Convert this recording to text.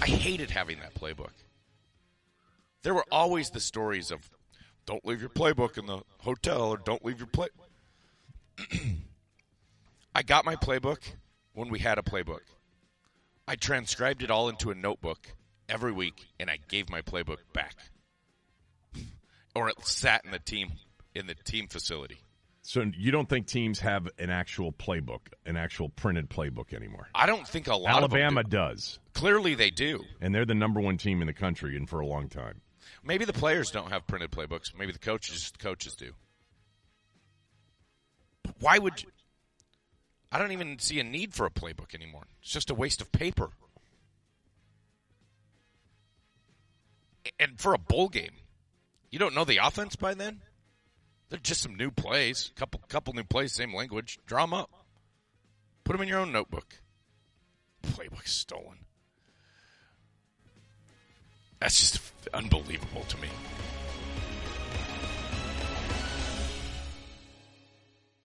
hated having that playbook. There were always the stories of, don't leave your playbook in the hotel, or don't leave your play. I got my playbook when we had a playbook. I transcribed it all into a notebook every week, and I gave my playbook back. Or it sat in the team facility. So you don't think teams have an actual playbook, an actual printed playbook anymore? I don't think a lot Alabama of them do. does. Clearly they do. And they're the number one team in the country and for a long time. Maybe the players don't have printed playbooks. Maybe the coaches do. But why would you? I don't even see a need for a playbook anymore. It's just a waste of paper. And for a bowl game, you don't know the offense by then? They're just some new plays, couple new plays, same language. Draw them up. Put them in your own notebook. Playbook stolen. That's just unbelievable to me.